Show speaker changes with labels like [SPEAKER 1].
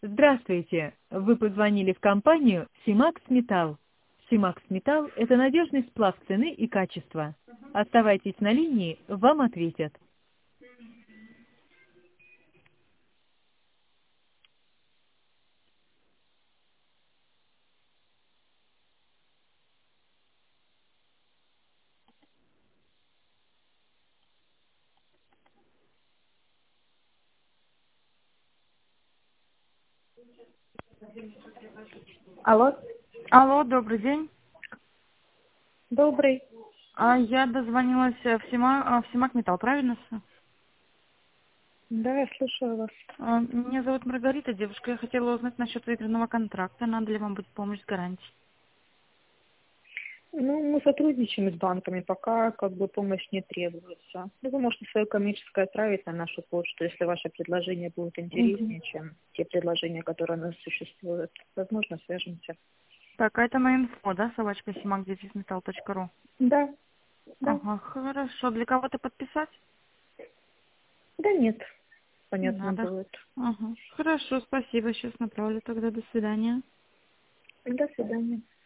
[SPEAKER 1] Здравствуйте! Вы позвонили в компанию «Симакс Металл». «Симакс Металл» — это надежный сплав цены и качества. Оставайтесь на линии, вам ответят. Алло,
[SPEAKER 2] Алло, добрый день.
[SPEAKER 1] добрый.
[SPEAKER 2] Я дозвонилась в Симак Металл, правильно?
[SPEAKER 1] Да, я слушаю вас.
[SPEAKER 2] Меня зовут Маргарита, девушка. Я хотела узнать насчет выигранного контракта. Надо ли вам будет помощь с гарантией?
[SPEAKER 1] Ну, мы сотрудничаем с банками, пока как бы помощь не требуется. Ну, вы можете свое коммерческое отправить на нашу почту, если ваше предложение будет
[SPEAKER 2] Мгм.
[SPEAKER 1] интереснее, чем те предложения, которые у нас существуют. Возможно, свяжемся.
[SPEAKER 2] Так, а это моя инфо, да, собачка simak-metal.ru?
[SPEAKER 1] Да, да.
[SPEAKER 2] Ага, хорошо. Для кого-то подписать?
[SPEAKER 1] Да нет,
[SPEAKER 2] Не
[SPEAKER 1] понятно
[SPEAKER 2] надо.
[SPEAKER 1] будет.
[SPEAKER 2] Ага, хорошо, спасибо. Сейчас направлю тогда. До свидания.
[SPEAKER 1] До свидания.